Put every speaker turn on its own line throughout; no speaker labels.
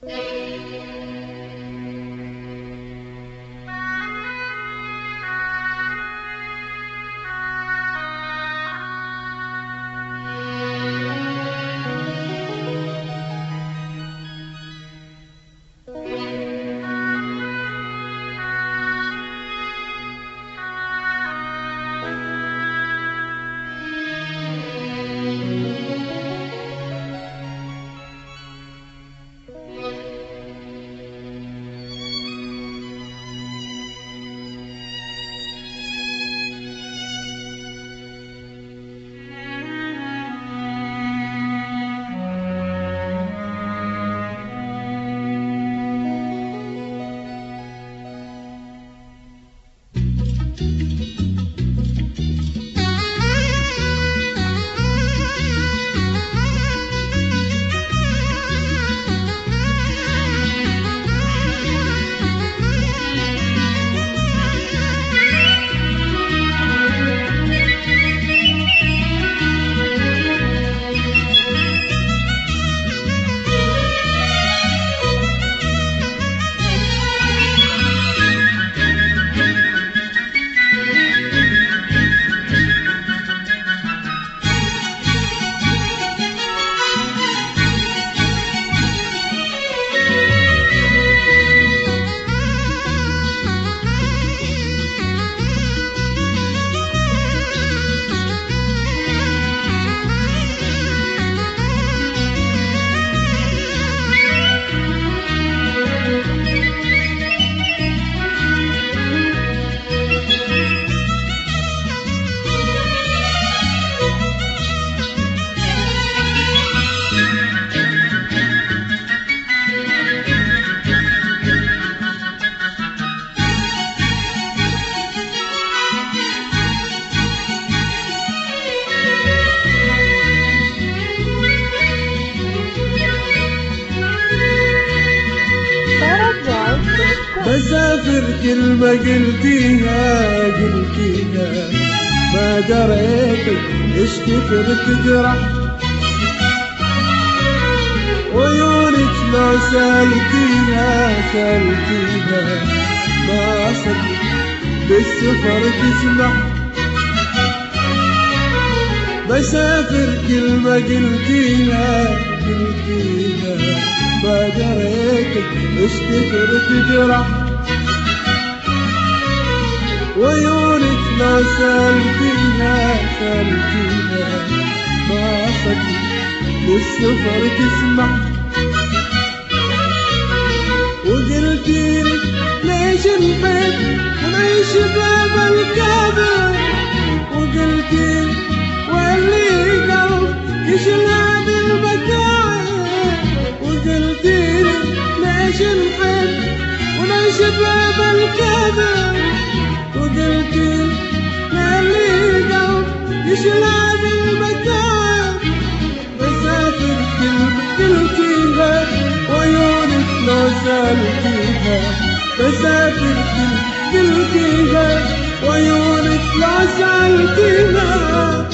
بسافر كلمة قلتيها ما دريت ايش كثر تجرح، وعيونك لو سالتيها ما صدق بالسفر تسمح. بسافر كلمة قلتيها ما دريت ايش كثر تجرح، وعيونك لو سالتيها ما صدق بالسفر تسمح. وقلتيلي ليش نحب ونعيش باب الكذب، وقلتيلي واللي قلب يشيل هذه المتاعب، وقلتيلي ليش نحب ونعيش باب الكذب، وقلتيلي واللي قلب يشيل هذه المتاعب. بسافر كلمة قلتيها وعيونك لو سالتيها، بسافر كلمة قلتيها وعيونك لو سالتيها.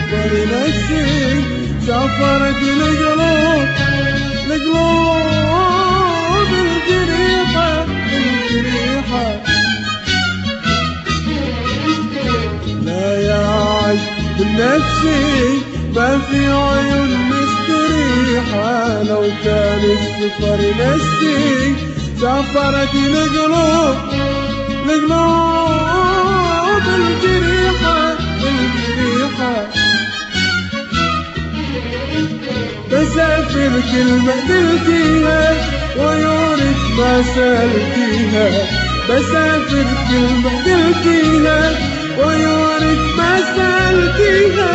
السفر نسيك سافرت القلوب الجريحة الجريحة. لا يا عشق نفسي ما في عيون مستريحة، لو كان السفر نسيك سافرت القلوب الجريحة الجريحة. بسافر كلمة قلتيها وعيونك ما سالتيها، بسافر كلمة قلتيها وعيونك ما سالتيها.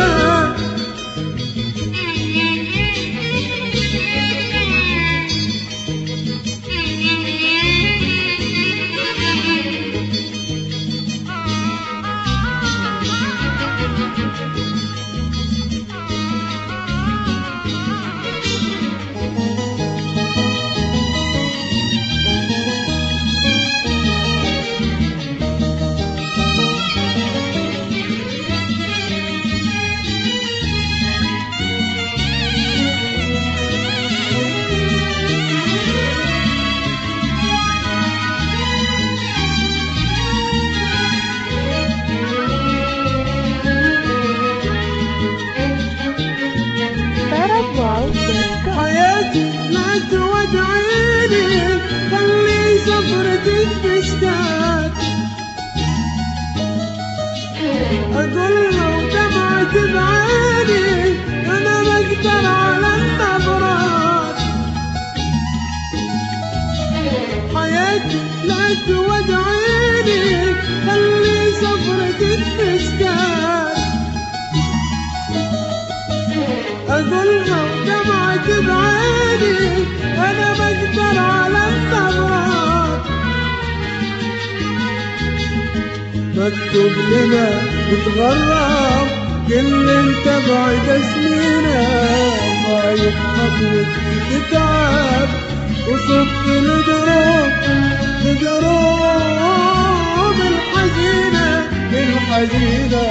حياتي لا تودعيني، خلي سفرتك تشتاق. أقول لو دمعت بعيني أنا بقدر على النظرات. حياتي لا تودعيني، خلي سفرتك تشتاق. أقول لو دمعت بعيني أنا بقدر على النظرات. مكتوب لنا نتغرب كل انت بعد سنينا، خايف خطوة تتعب وصف الدروب الحزينة الحزينة.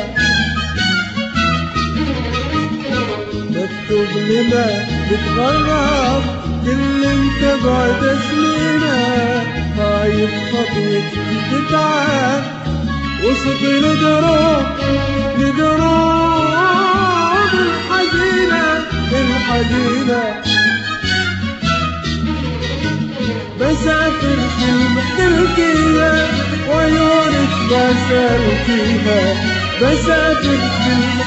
مكتوب لنا نتغرب كل انت بعد سنينا، خايف خطوة تتعب وسط الدروب الحزينة الحزينة. بسافر كلمة تلقيها وعيونك ما سالتيها، بسافر كلمة